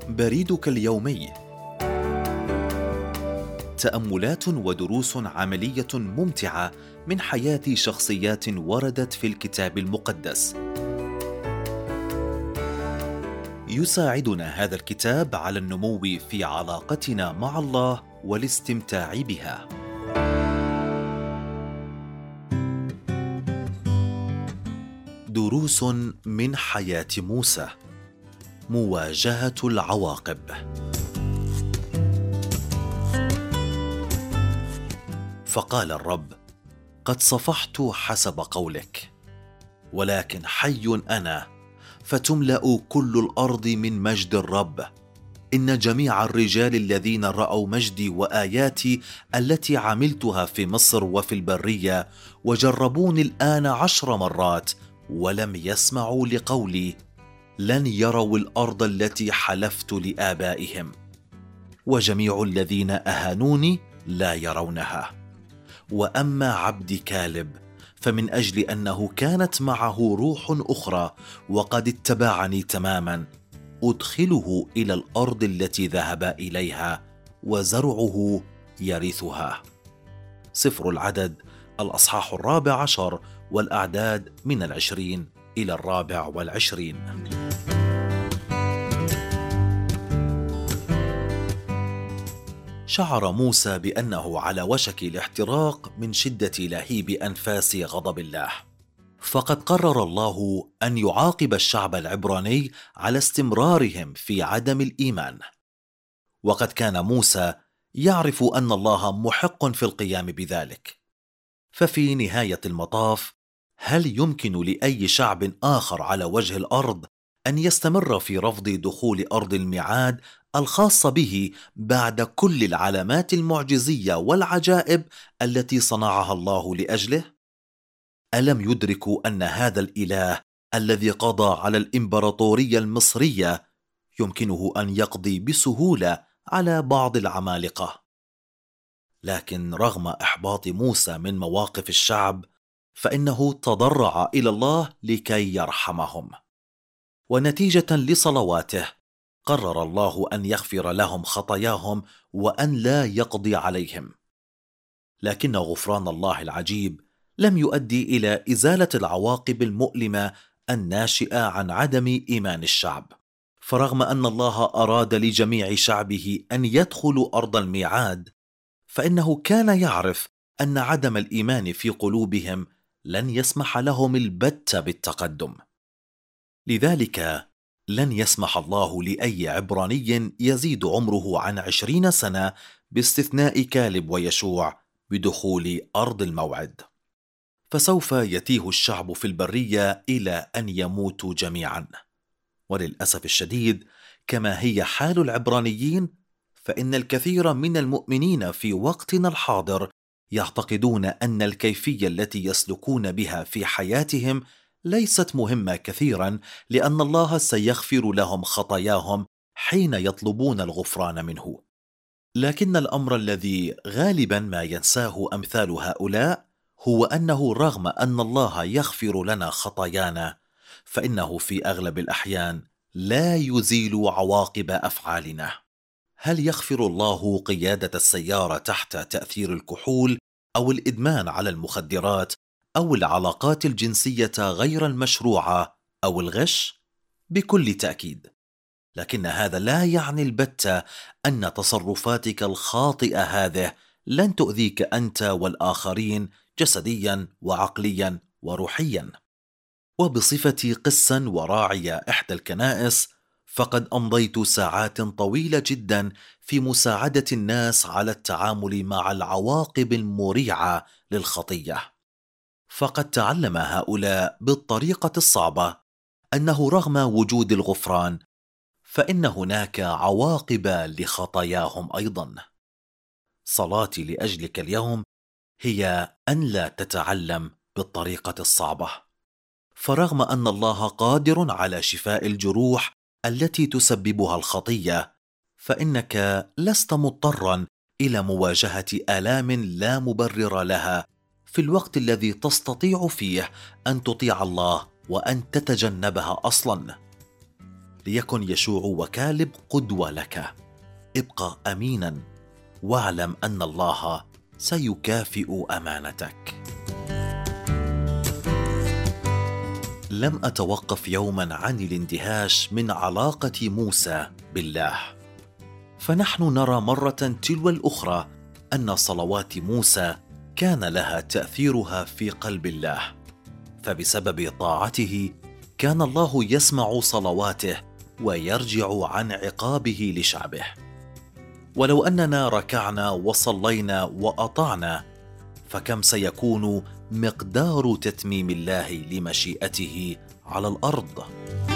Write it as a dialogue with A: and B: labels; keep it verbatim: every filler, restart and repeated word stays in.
A: بريدك اليومي. تأملات ودروس عملية ممتعة من حياة شخصيات وردت في الكتاب المقدس. يساعدنا هذا الكتاب على النمو في علاقتنا مع الله والاستمتاع بها. دروس من حياة موسى. مواجهة العواقب. فقال الرب: قد صفحت حسب قولك، ولكن حي أنا فتملأ كل الأرض من مجد الرب. إن جميع الرجال الذين رأوا مجدي وآياتي التي عملتها في مصر وفي البرية وجربوني الآن عشر مرات ولم يسمعوا لقولي، لن يروا الأرض التي حلفت لآبائهم، وجميع الذين أهانوني لا يرونها. وأما عبدي كالب فمن أجل أنه كانت معه روح أخرى وقد اتبعني تماما، أدخله إلى الأرض التي ذهب إليها وزرعه يرثها. سفر العدد الأصحاح الرابع عشر والأعداد من العشرين إلى الرابع والعشرين. شعر موسى بأنه على وشك الاحتراق من شدة لهيب أنفاس غضب الله، فقد قرر الله أن يعاقب الشعب العبراني على استمرارهم في عدم الإيمان. وقد كان موسى يعرف أن الله محق في القيام بذلك. ففي نهاية المطاف، هل يمكن لأي شعب آخر على وجه الأرض أن يستمر في رفض دخول أرض الميعاد الخاصة به بعد كل العلامات المعجزية والعجائب التي صنعها الله لأجله؟ ألم يدركوا أن هذا الإله الذي قضى على الإمبراطورية المصرية يمكنه أن يقضي بسهولة على بعض العمالقة؟ لكن رغم إحباط موسى من مواقف الشعب، فإنه تضرع إلى الله لكي يرحمهم، ونتيجة لصلواته قرر الله أن يغفر لهم خطاياهم وأن لا يقضي عليهم. لكن غفران الله العجيب لم يؤدي إلى إزالة العواقب المؤلمة الناشئة عن عدم إيمان الشعب. فرغم أن الله أراد لجميع شعبه أن يدخلوا أرض الميعاد، فإنه كان يعرف أن عدم الإيمان في قلوبهم لن يسمح لهم البتة بالتقدم. لذلك لن يسمح الله لأي عبراني يزيد عمره عن عشرين سنة باستثناء كالب ويشوع بدخول أرض الموعد. فسوف يتيه الشعب في البرية إلى أن يموتوا جميعا. وللأسف الشديد، كما هي حال العبرانيين، فإن الكثير من المؤمنين في وقتنا الحاضر يعتقدون أن الكيفية التي يسلكون بها في حياتهم ليست مهمة كثيرا، لأن الله سيغفر لهم خطاياهم حين يطلبون الغفران منه. لكن الأمر الذي غالبا ما ينساه أمثال هؤلاء هو أنه رغم أن الله يغفر لنا خطايانا، فإنه في أغلب الأحيان لا يزيل عواقب أفعالنا. هل يغفر الله قيادة السيارة تحت تأثير الكحول أو الإدمان على المخدرات أو العلاقات الجنسية غير المشروعة أو الغش؟ بكل تأكيد. لكن هذا لا يعني البتة أن تصرفاتك الخاطئة هذه لن تؤذيك أنت والآخرين جسديا وعقليا وروحيا. وبصفتي قسا وراعي إحدى الكنائس، فقد أمضيت ساعات طويلة جدا في مساعدة الناس على التعامل مع العواقب المريعة للخطية. فقد تعلم هؤلاء بالطريقة الصعبة أنه رغم وجود الغفران، فإن هناك عواقب لخطاياهم أيضا. صلاتي لأجلك اليوم هي أن لا تتعلم بالطريقة الصعبة. فرغم أن الله قادر على شفاء الجروح التي تسببها الخطية، فإنك لست مضطرا إلى مواجهة آلام لا مبرر لها في الوقت الذي تستطيع فيه أن تطيع الله وأن تتجنبها أصلا. ليكن يشوع وكالب قدوة لك. ابقى أمينا واعلم أن الله سيكافئ أمانتك. لم أتوقف يوما عن الاندهاش من علاقة موسى بالله، فنحن نرى مرة تلو الأخرى أن صلوات موسى كان لها تأثيرها في قلب الله، فبسبب طاعته كان الله يسمع صلواته ويرجع عن عقابه لشعبه. ولو أننا ركعنا وصلينا وأطعنا، فكم سيكون مقدار تتميم الله لمشيئته على الأرض؟